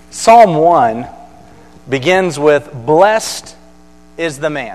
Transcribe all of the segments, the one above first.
Psalm 1 begins with, "Blessed is the man."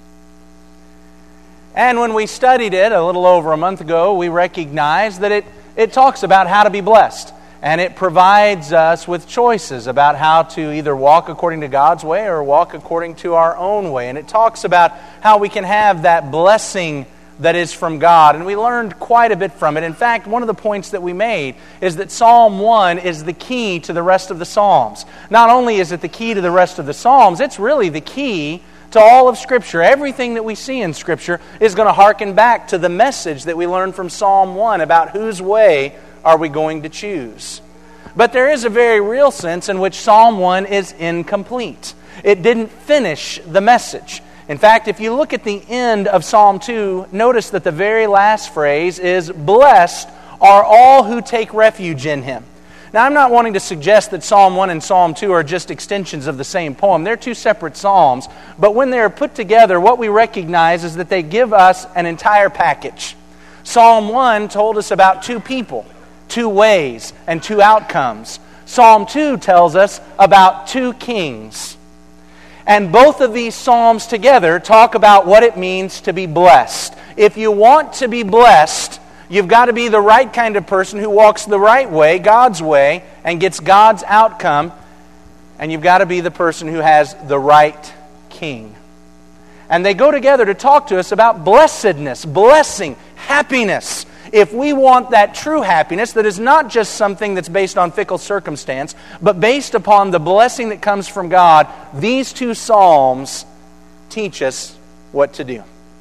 And when we studied it a little over a month ago, we recognized that it talks about how to be blessed. And it provides us with choices about how to either walk according to God's way or walk according to our own way. And it talks about how we can have that blessing that is from God. And we learned quite a bit from it. In fact, one of the points that we made is that Psalm 1 is the key to the rest of the Psalms. Not only is it the key to the rest of the Psalms, it's really the key to all of Scripture. Everything that we see in Scripture is going to hearken back to the message that we learned from Psalm 1 about whose way are we going to choose. But there is a very real sense in which Psalm 1 is incomplete. It didn't finish the message. In fact, if you look at the end of Psalm 2, notice that the very last phrase is, "Blessed are all who take refuge in Him." Now, I'm not wanting to suggest that Psalm 1 and Psalm 2 are just extensions of the same poem. They're two separate psalms, but when they're put together, what we recognize is that they give us an entire package. Psalm 1 told us about two people, two ways, and two outcomes. Psalm 2 tells us about two kings. And both of these psalms together talk about what it means to be blessed. If you want to be blessed, you've got to be the right kind of person who walks the right way, God's way, and gets God's outcome. And you've got to be the person who has the right king. And they go together to talk to us about blessedness, blessing, happiness. If we want that true happiness that is not just something that's based on fickle circumstance, but based upon the blessing that comes from God, these two psalms teach us what to do.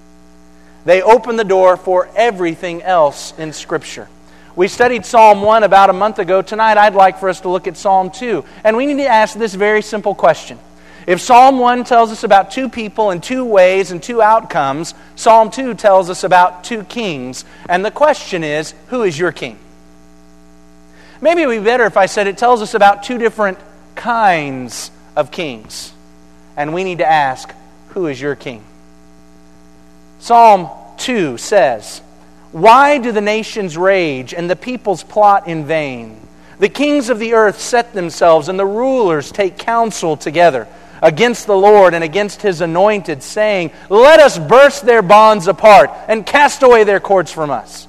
They open the door for everything else in Scripture. We studied Psalm 1 about a month ago. Tonight I'd like for us to look at Psalm 2. And we need to ask this very simple question. If Psalm 1 tells us about two people and two ways and two outcomes, Psalm 2 tells us about two kings. And the question is, who is your king? Maybe it would be better if I said it tells us about two different kinds of kings. And we need to ask, who is your king? Psalm 2 says, "Why do the nations rage and the peoples plot in vain? The kings of the earth set themselves and the rulers take counsel together against the Lord and against His anointed, saying, Let us burst their bonds apart and cast away their cords from us.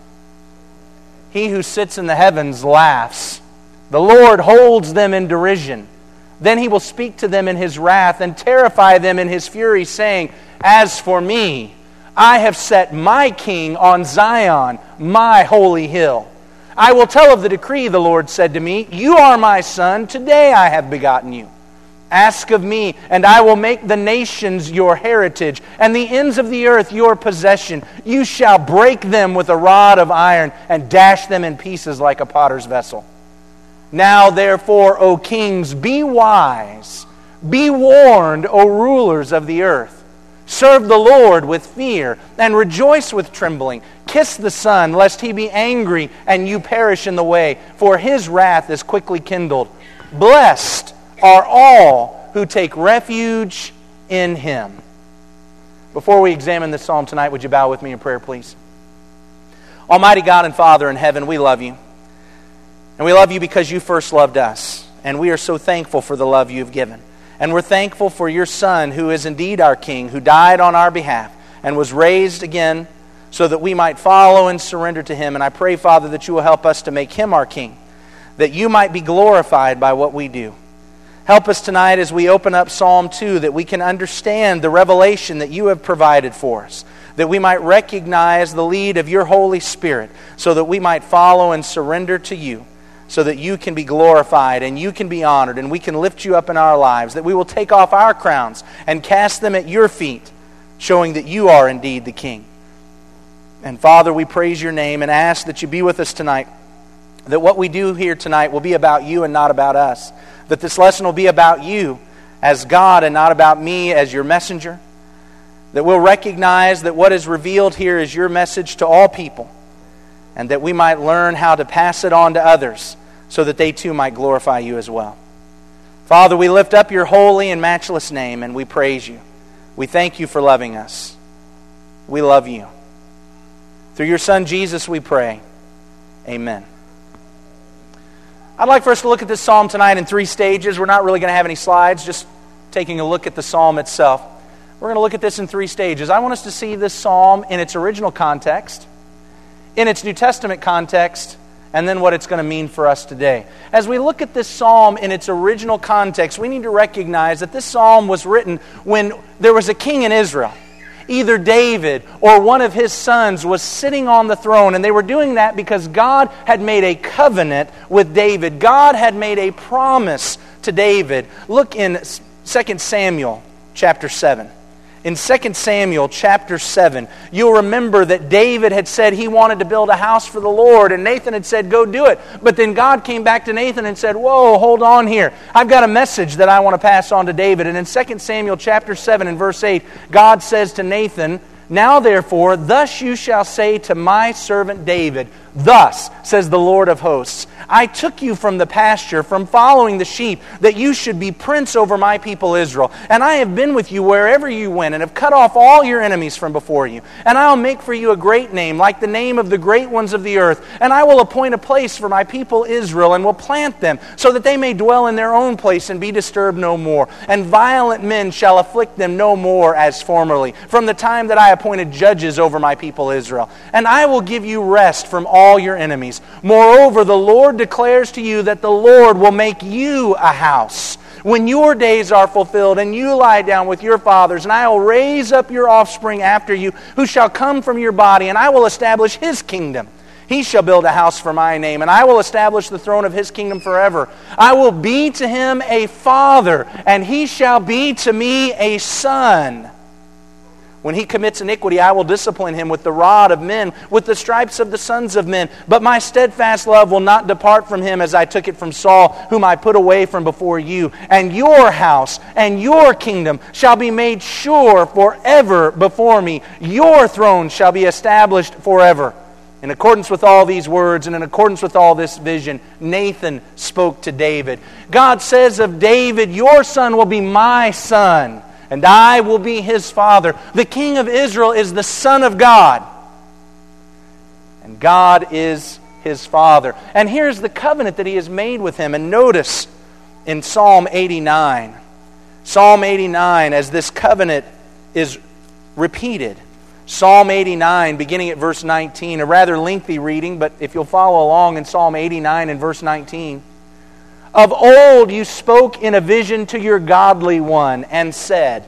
He who sits in the heavens laughs. The Lord holds them in derision. Then He will speak to them in His wrath and terrify them in His fury, saying, As for me, I have set my king on Zion, my holy hill. I will tell of the decree, the Lord said to me, You are my son, today I have begotten you. Ask of me, and I will make the nations your heritage, and the ends of the earth your possession. You shall break them with a rod of iron, and dash them in pieces like a potter's vessel. Now therefore, O kings, be wise. Be warned, O rulers of the earth. Serve the Lord with fear, and rejoice with trembling. Kiss the Son, lest He be angry, and you perish in the way, for His wrath is quickly kindled. Blessed are all who take refuge in Him." Before we examine this psalm tonight, would you bow with me in prayer, please? Almighty God and Father in heaven, we love You. And we love You because You first loved us. And we are so thankful for the love You've given. And we're thankful for Your Son, who is indeed our King, who died on our behalf and was raised again so that we might follow and surrender to Him. And I pray, Father, that You will help us to make Him our King, that You might be glorified by what we do. Help us tonight as we open up Psalm 2, that we can understand the revelation that You have provided for us, that we might recognize the lead of Your Holy Spirit, so that we might follow and surrender to You, so that You can be glorified and You can be honored, and we can lift You up in our lives, that we will take off our crowns and cast them at Your feet, showing that You are indeed the King. And Father, we praise Your name and ask that You be with us tonight, that what we do here tonight will be about You and not about us. That this lesson will be about You as God and not about me as Your messenger. That we'll recognize that what is revealed here is Your message to all people. And that we might learn how to pass it on to others so that they too might glorify You as well. Father, we lift up Your holy and matchless name and we praise You. We thank You for loving us. We love You. Through Your Son Jesus we pray. Amen. I'd like for us to look at this psalm tonight in 3 stages. We're not really going to have any slides, just taking a look at the psalm itself. We're going to look at this in 3 stages. I want us to see this psalm in its original context, in its New Testament context, and then what it's going to mean for us today. As we look at this psalm in its original context, we need to recognize that this psalm was written when there was a king in Israel. Either David or one of his sons was sitting on the throne, and they were doing that because God had made a covenant with David. God had made a promise to David. Look in 2 Samuel chapter 7. In 2 Samuel chapter 7, you'll remember that David had said he wanted to build a house for the Lord, and Nathan had said, go do it. But then God came back to Nathan and said, whoa, hold on here. I've got a message that I want to pass on to David. And in 2 Samuel chapter 7 and verse 8, God says to Nathan, now therefore, thus you shall say to my servant David, thus says the Lord of hosts, I took you from the pasture, from following the sheep, that you should be prince over my people Israel. And I have been with you wherever you went, and have cut off all your enemies from before you. And I'll make for you a great name, like the name of the great ones of the earth. And I will appoint a place for my people Israel, and will plant them, so that they may dwell in their own place, and be disturbed no more. And violent men shall afflict them no more as formerly, from the time that I appointed judges over my people Israel. And I will give you rest from all your enemies. Moreover, the Lord declares to you that the Lord will make you a house when your days are fulfilled and you lie down with your fathers, and I will raise up your offspring after you, who shall come from your body, and I will establish his kingdom. He shall build a house for my name, and I will establish the throne of his kingdom forever. I will be to him a father, and he shall be to me a son. When he commits iniquity, I will discipline him with the rod of men, with the stripes of the sons of men. But my steadfast love will not depart from him, as I took it from Saul, whom I put away from before you. And your house and your kingdom shall be made sure forever before me. Your throne shall be established forever. In accordance with all these words and in accordance with all this vision, Nathan spoke to David. God says of David, your son will be my son, and I will be his father. The king of Israel is the son of God, and God is his father. And here's the covenant that he has made with him. And notice in Psalm 89, as this covenant is repeated. Psalm 89, beginning at verse 19, a rather lengthy reading, but if you'll follow along in Psalm 89 and verse 19, of old you spoke in a vision to your godly one and said,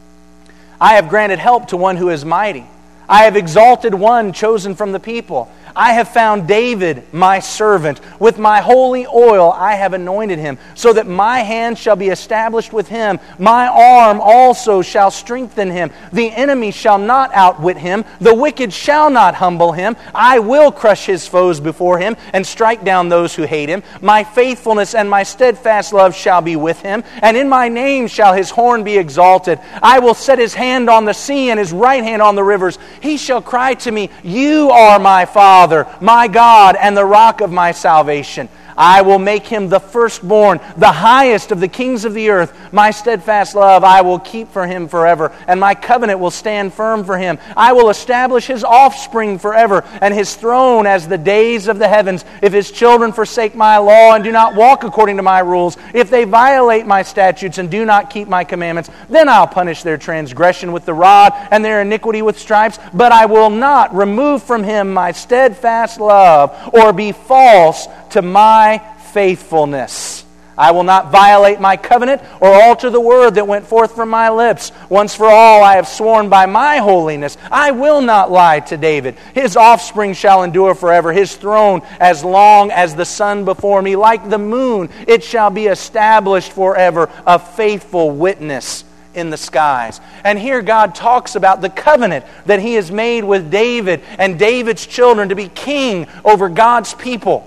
I have granted help to one who is mighty. I have exalted one chosen from the people. I have found David, my servant. With my holy oil I have anointed him, so that my hand shall be established with him. My arm also shall strengthen him. The enemy shall not outwit him. The wicked shall not humble him. I will crush his foes before him and strike down those who hate him. My faithfulness and my steadfast love shall be with him, and in my name shall his horn be exalted. I will set his hand on the sea and his right hand on the rivers. He shall cry to me, you are my Father, my God, and the rock of my salvation. I will make him the firstborn, the highest of the kings of the earth. My steadfast love I will keep for him forever, and my covenant will stand firm for him. I will establish his offspring forever, and his throne as the days of the heavens. If his children forsake my law and do not walk according to my rules, if they violate my statutes and do not keep my commandments, then I'll punish their transgression with the rod and their iniquity with stripes. But I will not remove from him my steadfast love or be false to my faithfulness. I will not violate my covenant or alter the word that went forth from my lips. Once for all I have sworn by my holiness, I will not lie to David. His offspring shall endure forever, his throne as long as the sun before me. Like the moon, it shall be established forever, a faithful witness in the skies. And here God talks about the covenant that he has made with David and David's children to be king over God's people.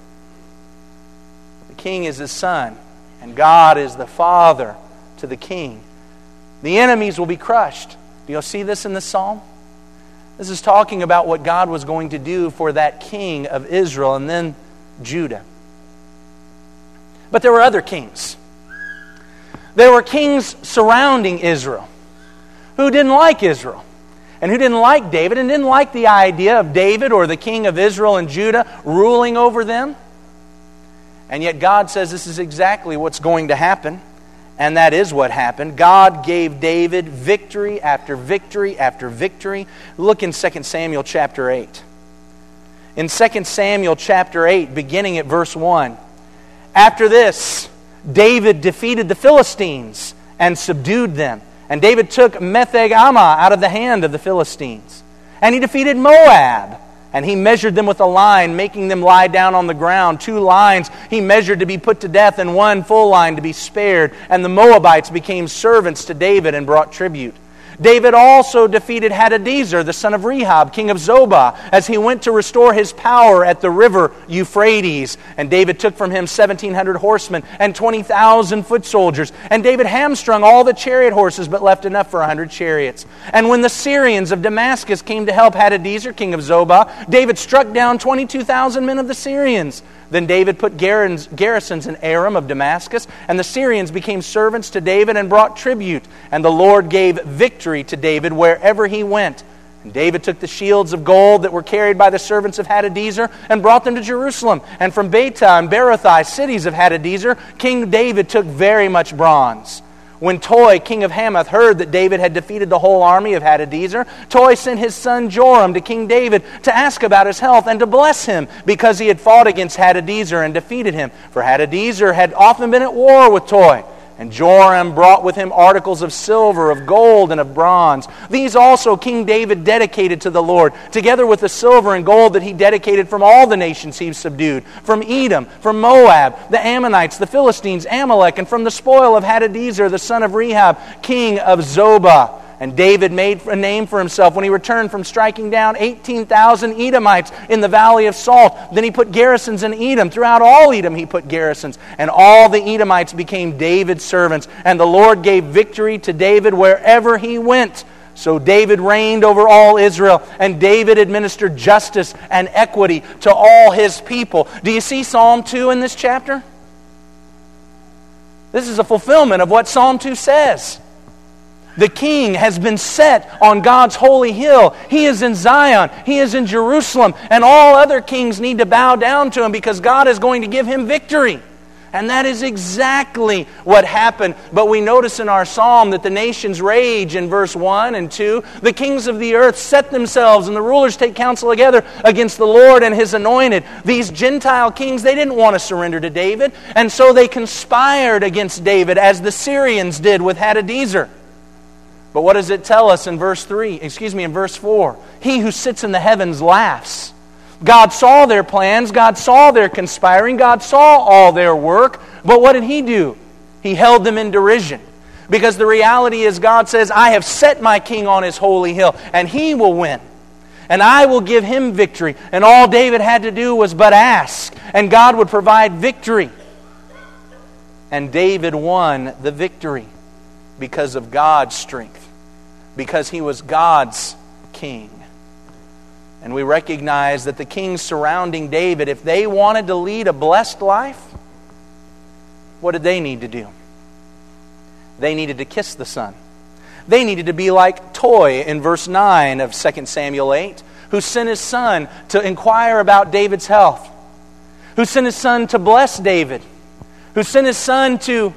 King is his son, and God is the father to the king. The enemies will be crushed. Do you see this in the psalm? This is talking about what God was going to do for that king of Israel and then Judah. But there were other kings. There were kings surrounding Israel who didn't like Israel and who didn't like David and didn't like the idea of David or the king of Israel and Judah ruling over them. And yet God says this is exactly what's going to happen. And that is what happened. God gave David victory after victory after victory. Look in 2 Samuel chapter 8. In 2 Samuel chapter 8, beginning at verse 1. After this, David defeated the Philistines and subdued them. And David took Metheg-Ammah out of the hand of the Philistines. And he defeated Moab. And he measured them with a line, making them lie down on the ground. 2 lines he measured to be put to death, and 1 full line to be spared. And the Moabites became servants to David and brought tribute. David also defeated Hadadezer, the son of Rehob, king of Zobah, as he went to restore his power at the river Euphrates. And David took from him 1,700 horsemen and 20,000 foot soldiers. And David hamstrung all the chariot horses, but left enough for 100 chariots. And when the Syrians of Damascus came to help Hadadezer, king of Zobah, David struck down 22,000 men of the Syrians. Then David put garrisons in Aram of Damascus, and the Syrians became servants to David and brought tribute. And the Lord gave victory to David wherever he went. And David took the shields of gold that were carried by the servants of Hadadezer and brought them to Jerusalem. And from Betah and Berothai, cities of Hadadezer, King David took very much bronze. When Toi, king of Hamath, heard that David had defeated the whole army of Hadadezer, Toi sent his son Joram to King David to ask about his health and to bless him, because he had fought against Hadadezer and defeated him. For Hadadezer had often been at war with Toi. And Joram brought with him articles of silver, of gold, and of bronze. These also King David dedicated to the Lord, together with the silver and gold that he dedicated from all the nations he subdued, from Edom, from Moab, the Ammonites, the Philistines, Amalek, and from the spoil of Hadadezer, the son of Rehob, king of Zobah. And David made a name for himself when he returned from striking down 18,000 Edomites in the valley of Salt. Then he put garrisons in Edom. Throughout all Edom he put garrisons. And all the Edomites became David's servants. And the Lord gave victory to David wherever he went. So David reigned over all Israel. And David administered justice and equity to all his people. Do you see Psalm 2 in this chapter? This is a fulfillment of what Psalm 2 says. The king has been set on God's holy hill. He is in Zion. He is in Jerusalem. And all other kings need to bow down to him because God is going to give him victory. And that is exactly what happened. But we notice in our psalm that the nations rage in verse 1 and 2. The kings of the earth set themselves and the rulers take counsel together against the Lord and His anointed. These Gentile kings, they didn't want to surrender to David. And so they conspired against David as the Syrians did with Hadadezer. But what does it tell us in verse 4? He who sits in the heavens laughs. God saw their plans. God saw their conspiring. God saw all their work. But what did He do? He held them in derision. Because the reality is God says, I have set my king on His holy hill, and he will win. And I will give him victory. And all David had to do was but ask, and God would provide victory. And David won the victory because of God's strength. Because he was God's king. And we recognize that the kings surrounding David, if they wanted to lead a blessed life, what did they need to do? They needed to kiss the Son. They needed to be like Toi in verse 9 of 2 Samuel 8, who sent his son to inquire about David's health, who sent his son to bless David, who sent his son to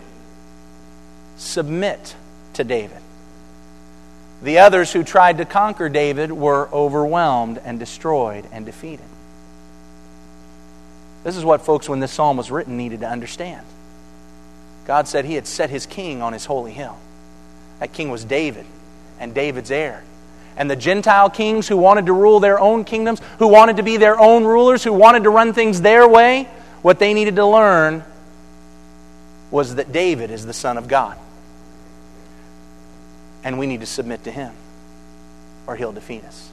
submit to David. The others who tried to conquer David were overwhelmed and destroyed and defeated. This is what folks, when this psalm was written, needed to understand. God said He had set His king on His holy hill. That king was David and David's heir. And the Gentile kings who wanted to rule their own kingdoms, who wanted to be their own rulers, who wanted to run things their way, what they needed to learn was that David is the Son of God. And we need to submit to Him, or He'll defeat us.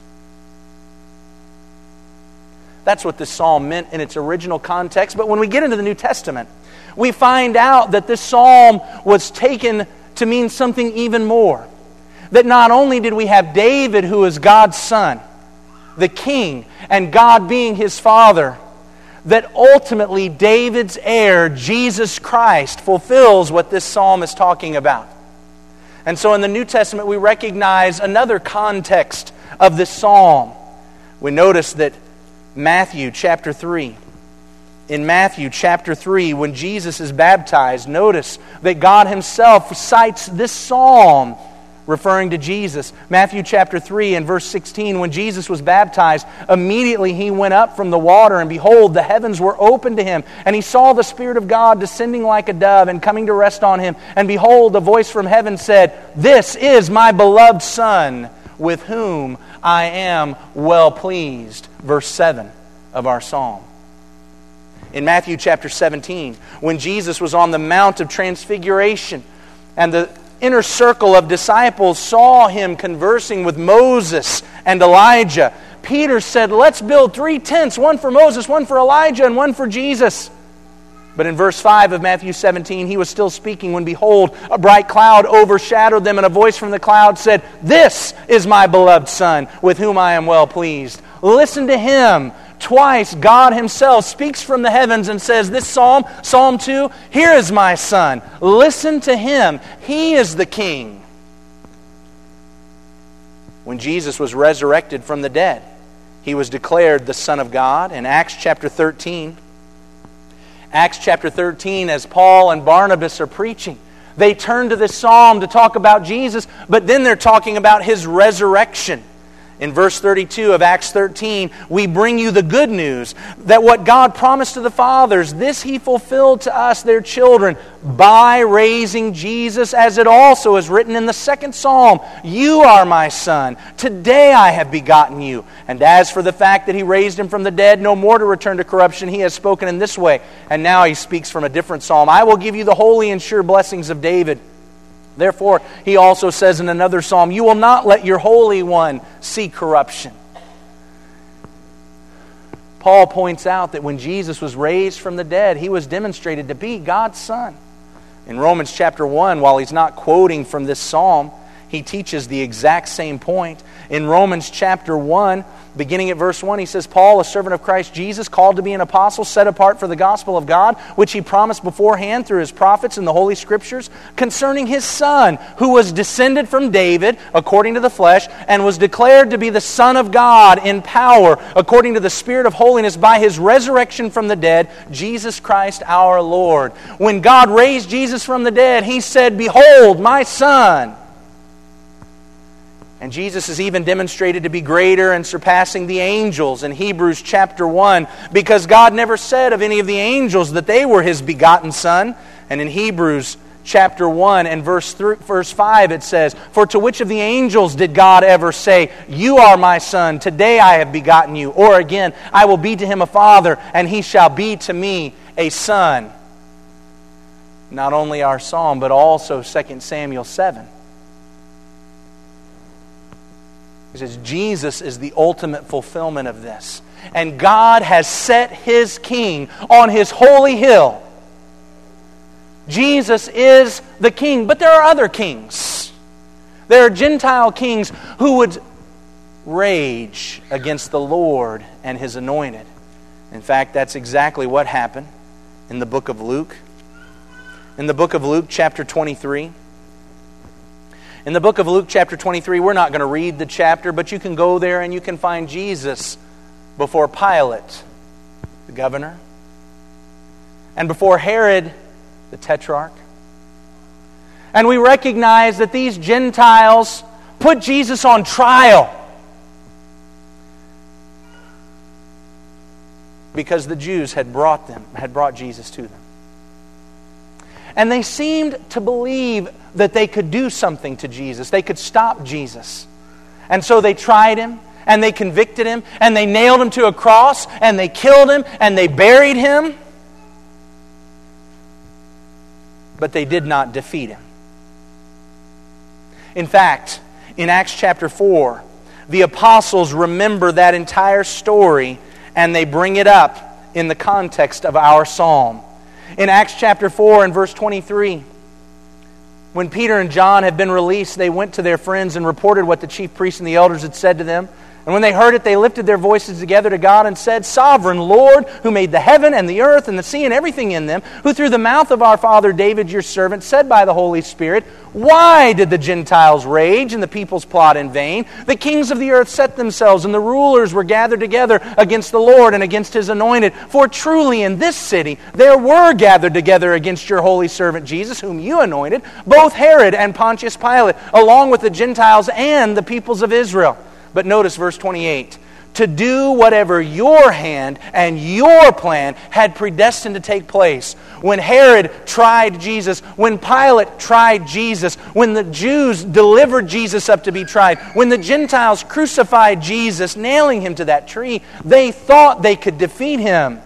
That's what this psalm meant in its original context. But when we get into the New Testament, we find out that this psalm was taken to mean something even more. That not only did we have David, who is God's son, the king, and God being his father, that ultimately David's heir, Jesus Christ, fulfills what this psalm is talking about. And so in the New Testament, we recognize another context of this psalm. We notice that Matthew chapter 3, In Matthew chapter 3, when Jesus is baptized, notice that God Himself cites this psalm referring to Jesus. Matthew chapter 3 and verse 16, when Jesus was baptized, immediately He went up from the water, and behold, the heavens were opened to Him, and He saw the Spirit of God descending like a dove and coming to rest on Him. And behold, a voice from heaven said, "This is my beloved Son, with whom I am well pleased." Verse 7 of our psalm. In Matthew chapter 17, when Jesus was on the Mount of Transfiguration, and the inner circle of disciples saw Him conversing with Moses and Elijah, Peter said, "Let's build 3 tents, one for Moses, one for Elijah, and one for Jesus." But in verse 5 of Matthew 17, he was still speaking when, behold, a bright cloud overshadowed them, and a voice from the cloud said, "This is my beloved Son, with whom I am well pleased. Listen to Him." Twice, God Himself speaks from the heavens and says, this psalm, Psalm 2, "Here is my Son. Listen to Him. He is the King." When Jesus was resurrected from the dead, He was declared the Son of God. In Acts chapter 13, as Paul and Barnabas are preaching, they turn to this psalm to talk about Jesus, but then they're talking about His resurrection. In verse 32 of Acts 13, "We bring you the good news that what God promised to the fathers, this He fulfilled to us, their children, by raising Jesus, as it also is written in the second psalm, 'You are my Son. Today I have begotten you.' And as for the fact that He raised Him from the dead, no more to return to corruption, He has spoken in this way." And now He speaks from a different psalm. "I will give you the holy and sure blessings of David. Therefore, He also says in another psalm, 'You will not let your Holy One see corruption.'" Paul points out that when Jesus was raised from the dead, He was demonstrated to be God's Son. In Romans chapter 1, while he's not quoting from this psalm, he teaches the exact same point. In Romans chapter 1, beginning at verse 1, he says, "Paul, a servant of Christ Jesus, called to be an apostle, set apart for the gospel of God, which He promised beforehand through His prophets in the Holy Scriptures, concerning His Son, who was descended from David, according to the flesh, and was declared to be the Son of God in power, according to the Spirit of holiness, by His resurrection from the dead, Jesus Christ our Lord." When God raised Jesus from the dead, He said, "Behold, my Son." And Jesus is even demonstrated to be greater and surpassing the angels in Hebrews chapter 1, because God never said of any of the angels that they were His begotten Son. And in Hebrews chapter 1 and verse 5 it says, "For to which of the angels did God ever say, 'You are my Son, today I have begotten you'? Or again, 'I will be to him a father, and he shall be to me a son'?" Not only our psalm, but also 2 Samuel 7. He says Jesus is the ultimate fulfillment of this. And God has set His King on His holy hill. Jesus is the King. But there are other kings. There are Gentile kings who would rage against the Lord and His anointed. In fact, that's exactly what happened in the book of Luke. In the book of Luke, chapter 23. In the book of Luke chapter 23, we're not going to read the chapter, but you can go there and you can find Jesus before Pilate, the governor, and before Herod, the tetrarch. And we recognize that these Gentiles put Jesus on trial because the Jews had brought Jesus to them. And they seemed to believe that they could do something to Jesus. They could stop Jesus. And so they tried Him, and they convicted Him, and they nailed Him to a cross, and they killed Him, and they buried Him. But they did not defeat Him. In fact, in Acts chapter 4, the apostles remember that entire story, and they bring it up in the context of our psalm. In Acts chapter 4 and verse 23, when Peter and John had been released, they went to their friends and reported what the chief priests and the elders had said to them. And when they heard it, they lifted their voices together to God and said, Sovereign Lord, who made the heaven and the earth and the sea and everything in them, who through the mouth of our father David, your servant, said by the Holy Spirit, why did the Gentiles rage and the peoples plot in vain? The kings of the earth set themselves, and the rulers were gathered together against the Lord and against His anointed. For truly in this city there were gathered together against your holy servant Jesus, whom you anointed, both Herod and Pontius Pilate, along with the Gentiles and the peoples of Israel. But notice verse 28. To do whatever your hand and your plan had predestined to take place. When Herod tried Jesus, when Pilate tried Jesus, when the Jews delivered Jesus up to be tried, when the Gentiles crucified Jesus, nailing Him to that tree, they thought they could defeat Him.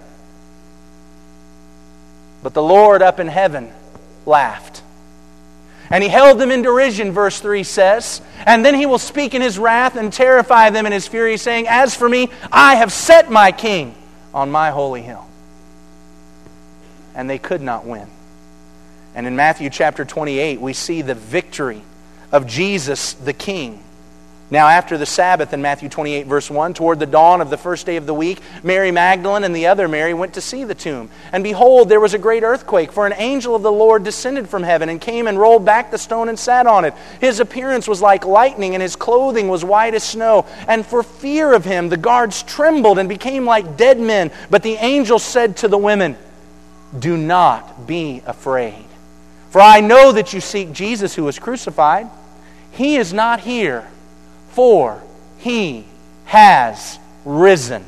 But the Lord up in heaven laughed. And He held them in derision, verse 3 says. And then He will speak in His wrath and terrify them in His fury, saying, As for me, I have set my King on my holy hill. And they could not win. And in Matthew chapter 28, we see the victory of Jesus the King. Now after the Sabbath in Matthew 28 verse 1, toward the dawn of the first day of the week, Mary Magdalene and the other Mary went to see the tomb. And behold, there was a great earthquake, for an angel of the Lord descended from heaven and came and rolled back the stone and sat on it. His appearance was like lightning, and His clothing was white as snow. And for fear of Him, the guards trembled and became like dead men. But the angel said to the women, Do not be afraid, for I know that you seek Jesus who was crucified. He is not here, for He has risen.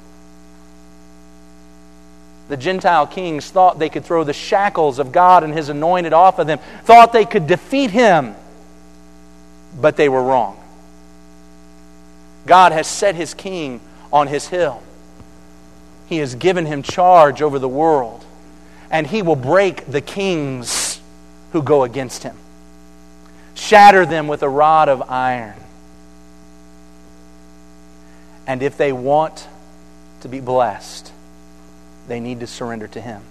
The Gentile kings thought they could throw the shackles of God and His anointed off of them, thought they could defeat Him, but they were wrong. God has set His King on His hill. He has given Him charge over the world, and He will break the kings who go against Him, shatter them with a rod of iron. And if they want to be blessed, they need to surrender to Him.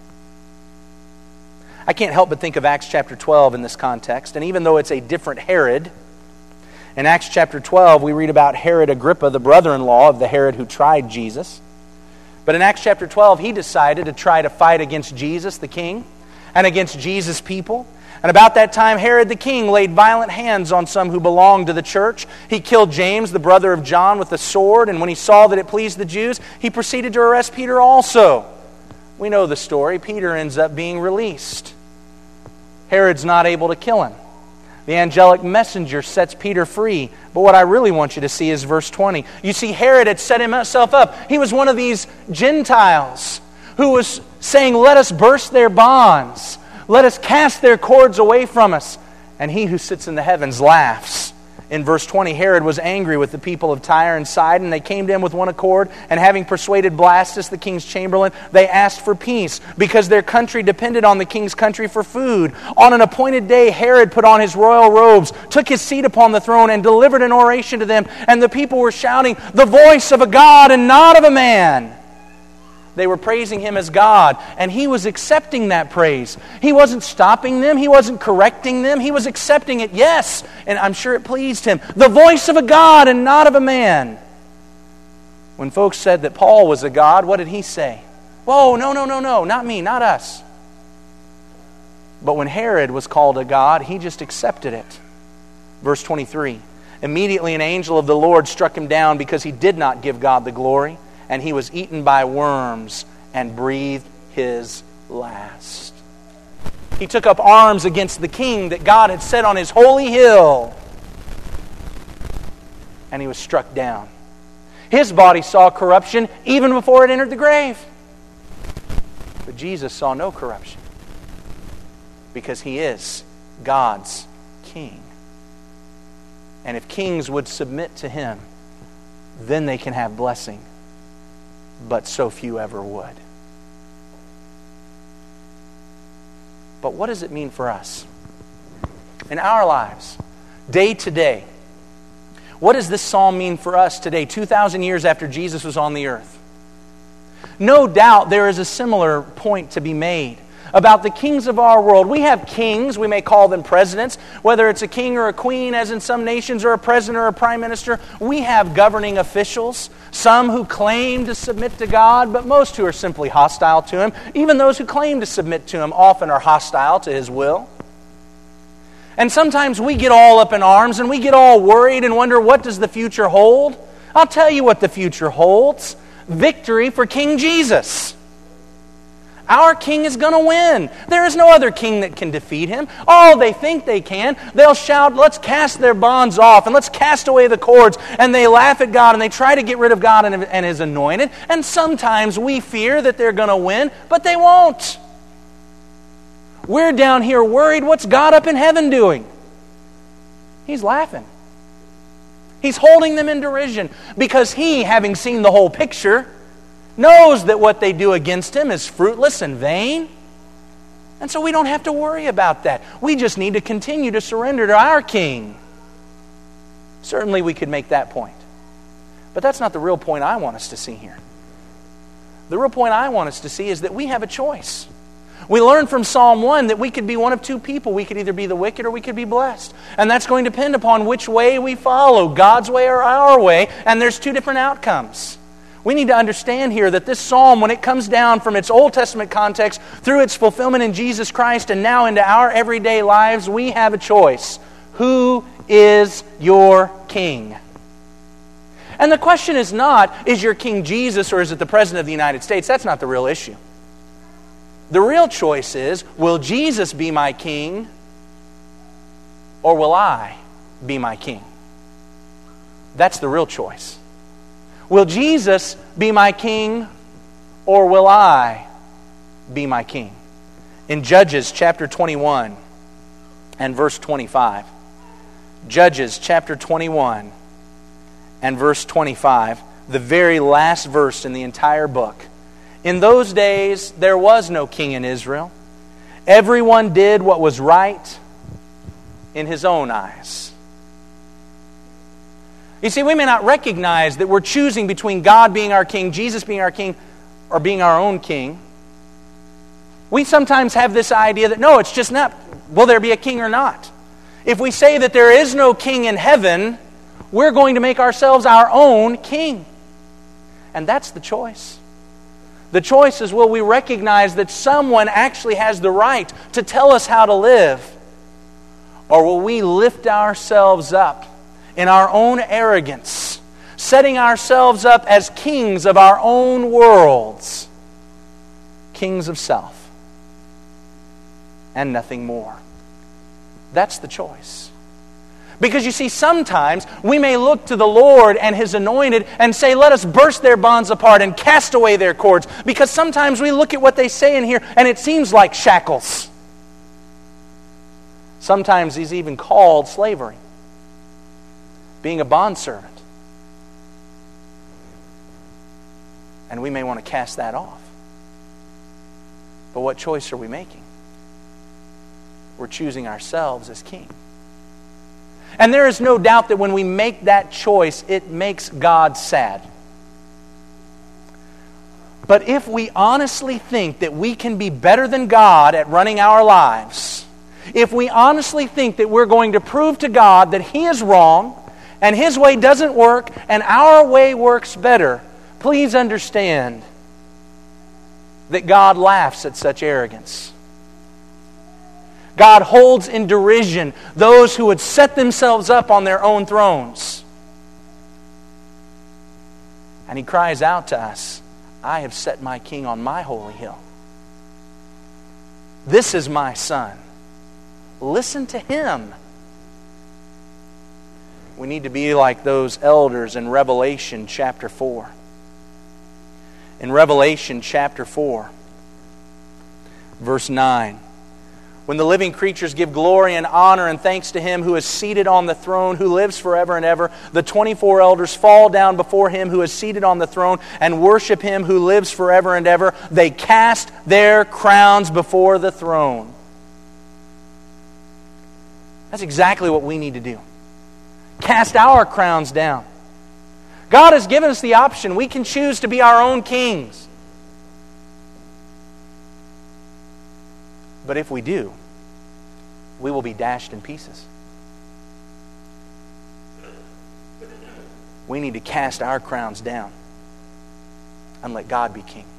I can't help but think of Acts chapter 12 in this context. And even though it's a different Herod, in Acts chapter 12 we read about Herod Agrippa, the brother-in-law of the Herod who tried Jesus. But in Acts chapter 12, he decided to try to fight against Jesus the king and against Jesus' people. And about that time, Herod the king laid violent hands on some who belonged to the church. He killed James, the brother of John, with a sword. And when he saw that it pleased the Jews, he proceeded to arrest Peter also. We know the story. Peter ends up being released. Herod's not able to kill him. The angelic messenger sets Peter free. But what I really want you to see is verse 20. You see, Herod had set himself up. He was one of these Gentiles who was saying, Let us burst their bonds. Let us cast their cords away from us. And He who sits in the heavens laughs. In verse 20, Herod was angry with the people of Tyre and Sidon. They came to him with one accord, and having persuaded Blastus, the king's chamberlain, they asked for peace, because their country depended on the king's country for food. On an appointed day, Herod put on his royal robes, took his seat upon the throne, and delivered an oration to them. And the people were shouting, The voice of a God and not of a man. They were praising Him as God, and He was accepting that praise. He wasn't stopping them. He wasn't correcting them. He was accepting it, yes, and I'm sure it pleased Him. The voice of a God and not of a man. When folks said that Paul was a god, what did he say? Whoa, no, not me, not us. But when Herod was called a god, he just accepted it. Verse 23, Immediately an angel of the Lord struck him down because he did not give God the glory. And he was eaten by worms and breathed his last. He took up arms against the king that God had set on His holy hill. And he was struck down. His body saw corruption even before it entered the grave. But Jesus saw no corruption, because He is God's King. And if kings would submit to Him, then they can have blessing. But so few ever would. But what does it mean for us? In our lives, day to day, what does this psalm mean for us today, 2,000 years after Jesus was on the earth? No doubt there is a similar point to be made about the kings of our world. We have kings, we may call them presidents, whether it's a king or a queen, as in some nations, or a president or a prime minister. We have governing officials, some who claim to submit to God, but most who are simply hostile to Him. Even those who claim to submit to Him often are hostile to His will. And sometimes we get all up in arms and we get all worried and wonder, what does the future hold? I'll tell you what the future holds. Victory for King Jesus. Our king is going to win. There is no other king that can defeat him. Oh, they think they can. They'll shout, let's cast their bonds off and let's cast away the cords. And they laugh at God and they try to get rid of God and His anointed. And sometimes we fear that they're going to win, but they won't. We're down here worried, what's God up in heaven doing? He's laughing. He's holding them in derision because He, having seen the whole picture, knows that what they do against Him is fruitless and vain. And so we don't have to worry about that. We just need to continue to surrender to our King. Certainly we could make that point. But that's not the real point I want us to see here. The real point I want us to see is that we have a choice. We learn from Psalm 1 that we could be one of two people. We could either be the wicked or we could be blessed. And that's going to depend upon which way we follow, God's way or our way. And there's two different outcomes. We need to understand here that this psalm, when it comes down from its Old Testament context through its fulfillment in Jesus Christ and now into our everyday lives, we have a choice. Who is your king? And the question is not, is your king Jesus or is it the President of the United States? That's not the real issue. The real choice is, will Jesus be my king or will I be my king? That's the real choice. Will Jesus be my king or will I be my king? In Judges chapter 21 and verse 25. Judges chapter 21 and verse 25. The very last verse in the entire book. In those days, there was no king in Israel. Everyone did what was right in his own eyes. You see, we may not recognize that we're choosing between God being our king, Jesus being our king, or being our own king. We sometimes have this idea that, no, it's just not, will there be a king or not? If we say that there is no king in heaven, we're going to make ourselves our own king. And that's the choice. The choice is, will we recognize that someone actually has the right to tell us how to live? Or will we lift ourselves up in our own arrogance, setting ourselves up as kings of our own worlds, kings of self, and nothing more? That's the choice. Because you see, sometimes we may look to the Lord and His anointed and say, let us burst their bonds apart and cast away their cords. Because sometimes we look at what they say in here and it seems like shackles. Sometimes He's even called slavery, being a bondservant. And we may want to cast that off. But what choice are we making? We're choosing ourselves as king. And there is no doubt that when we make that choice, it makes God sad. But if we honestly think that we can be better than God at running our lives, if we honestly think that we're going to prove to God that He is wrong, and His way doesn't work, and our way works better, please understand that God laughs at such arrogance. God holds in derision those who would set themselves up on their own thrones. And He cries out to us, I have set my king on my holy hill. This is my son. Listen to him. We need to be like those elders in Revelation chapter 4. In Revelation chapter 4, verse 9. When the living creatures give glory and honor and thanks to Him who is seated on the throne, who lives forever and ever, the 24 elders fall down before Him who is seated on the throne and worship Him who lives forever and ever. They cast their crowns before the throne. That's exactly what we need to do. Cast our crowns down. God has given us the option. We can choose to be our own kings. But if we do, we will be dashed in pieces. We need to cast our crowns down and let God be king.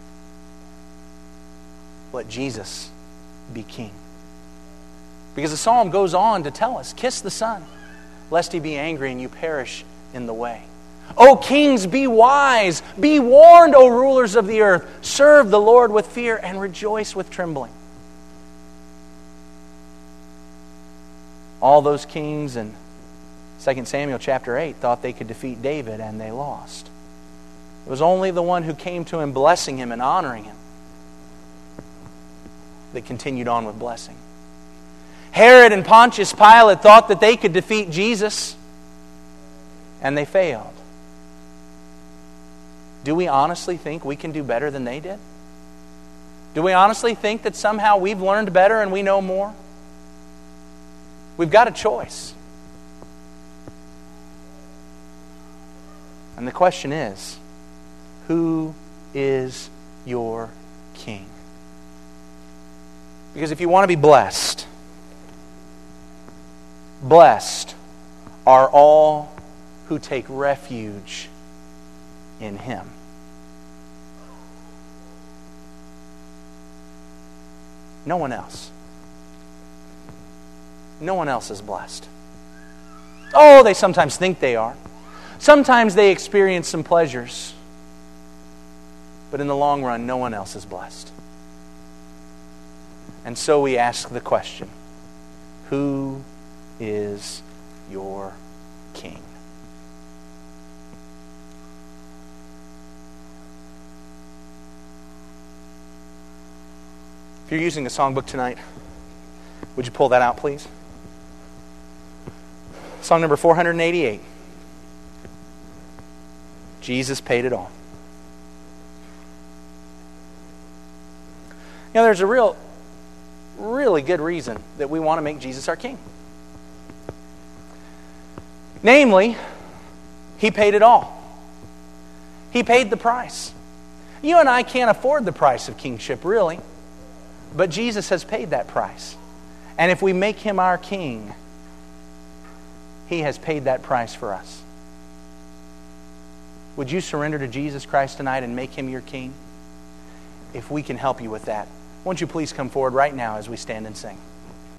Let Jesus be king. Because the psalm goes on to tell us, kiss the Son, lest he be angry and you perish in the way. O kings, be wise. Be warned, O rulers of the earth. Serve the Lord with fear and rejoice with trembling. All those kings in 2 Samuel chapter 8 thought they could defeat David, and they lost. It was only the one who came to him blessing him and honoring him that continued on with blessing. Herod and Pontius Pilate thought that they could defeat Jesus, and they failed. Do we honestly think we can do better than they did? Do we honestly think that somehow we've learned better and we know more? We've got a choice. And the question is, who is your king? Because if you want to be blessed, blessed are all who take refuge in Him. No one else. No one else is blessed. Oh, they sometimes think they are. Sometimes they experience some pleasures. But in the long run, no one else is blessed. And so we ask the question, who is your king? If you're using a songbook tonight, would you pull that out, please? Song number 488. Jesus paid it all. You know, there's a really good reason that we want to make Jesus our king. Namely, He paid it all. He paid the price. You and I can't afford the price of kingship, really. But Jesus has paid that price. And if we make Him our king, He has paid that price for us. Would you surrender to Jesus Christ tonight and make Him your king? If we can help you with that, won't you please come forward right now as we stand and sing?